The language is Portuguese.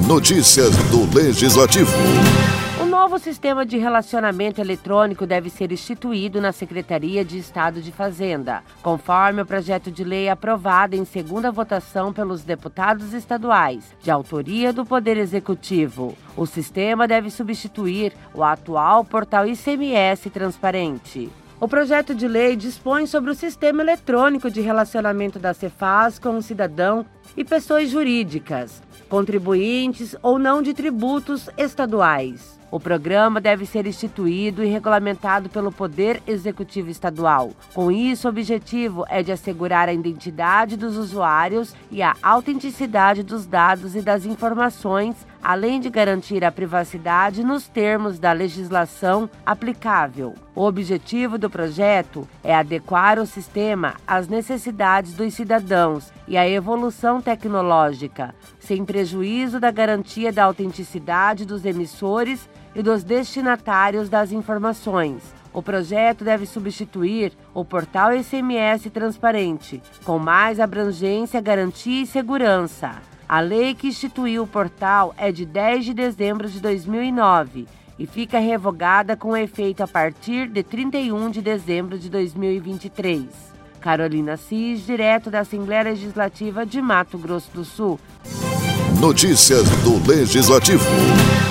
Notícias do Legislativo. Um novo sistema de relacionamento eletrônico deve ser instituído na Secretaria de Estado de Fazenda, conforme o projeto de lei aprovado em segunda votação pelos deputados estaduais, de autoria do Poder Executivo. O sistema deve substituir o atual portal ICMS Transparente. O projeto de lei dispõe sobre o sistema eletrônico de relacionamento da Cefaz com o cidadão e pessoas jurídicas, contribuintes ou não de tributos estaduais. O programa deve ser instituído e regulamentado pelo Poder Executivo Estadual. Com isso, o objetivo é de assegurar a identidade dos usuários e a autenticidade dos dados e das informações, além de garantir a privacidade nos termos da legislação aplicável. O objetivo do projeto é adequar o sistema às necessidades dos cidadãos e à evolução tecnológica, sem prejuízo da garantia da autenticidade dos emissores e dos destinatários das informações. O projeto deve substituir o portal ICMS Transparente, com mais abrangência, garantia e segurança. A lei que instituiu o portal é de 10 de dezembro de 2009 e fica revogada com efeito a partir de 31 de dezembro de 2023. Carolina Cis, direto da Assembleia Legislativa de Mato Grosso do Sul. Notícias do Legislativo.